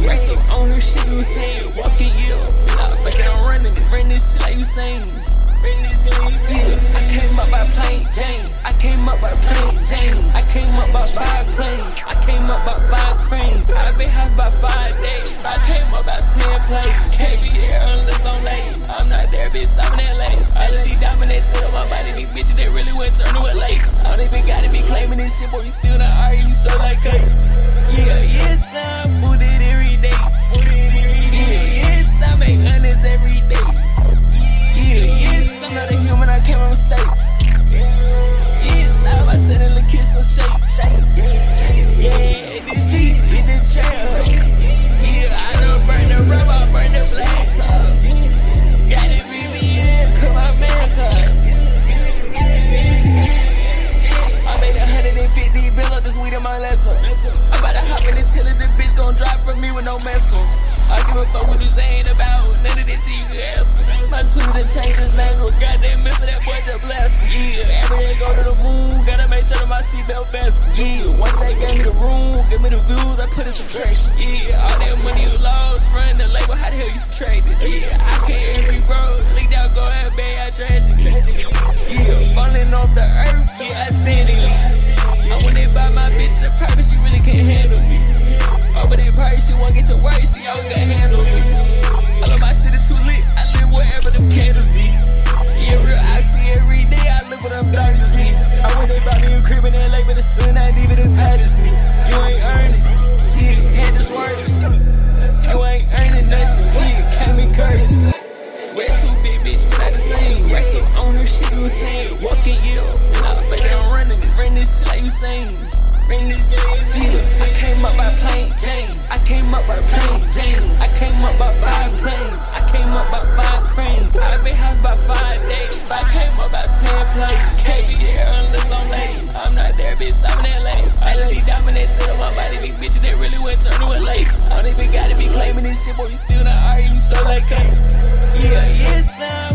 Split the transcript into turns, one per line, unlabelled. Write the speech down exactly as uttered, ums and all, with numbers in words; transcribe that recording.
Racing on her shit, you saying, walking, yeah. Nah, fuck it, I'm running it. Run this shit like you saying. Yeah, I came up by plain Jane. I came up by plain Jane. I came up by five planes. I came up by five cranes. I been house by five days. I came up by ten planes. Can't be there unless I'm late. I'm not there, bitch. I'm in L A. I let these dominate sit on my body. These bitches, they really went turn to a lake. I don't even gotta be claiming this shit, boy. You still not arguing, you so like hey. Yeah, yes, I'm booted every day. Yeah, yes, I make hundreds every day. Yeah, yes, I'm not a human, I came from mistakes. Yes, I'm about to send a little kiss or shake, shake. Yeah, in the G, in the trail. Yeah, I done burn the rubber, I burn the blacks up. Got it, B B M, come on, man, cuz. I made a hundred and fifty bills up this weed in my laptop. I'm about to hop in this hill and this bitch gon' drive from me with no mask on. I give a fuck what you saying about none of this shit you can ask me. My Twitter done changed his language. Goddamn mister, that boy just blast me. Yeah, every day go to the moon. Gotta make sure that my seatbelt fast. Yeah, once they gave me the room, give me the views, I put in subtraction. Yeah, all that money you lost, running the label, how the hell you subtract it? Yeah, I can't every bro. Leak down, go ahead, babe, I tragic. Yeah, falling off the earth, yeah, I standing. I when they buy my bitch the purpose, she really can't handle me. Over that price, she won't get to work, she always got handle me. I love my city too lit, I live wherever them candles be. Yeah, real oxy every day, I live with them darkness me. I when they buy me a crib in L A, but the sun ain't even as hot as me. You ain't earning, yeah, had to swerve. You ain't earning nothing, yeah, can't encourage. We're too big, bitch, we not the same. Racing on her shit, you saying, walking, yeah. Nah, fuck it, I'm running it, run this shit like you saying. Yeah, I came up by plain Jane. I came up by plain Jane. I came up by five planes. I came up by five cranes. I been house by five days. I came up by ten planes. Can't be there unless I'm late. I'm not there, bitch. I'm in L A. I let these dominate sit on my body. These bitches, they really went turn to a lake. I don't even gotta be claiming this shit, boy. You still not arguing, you so like hey. Yeah, yes, I'm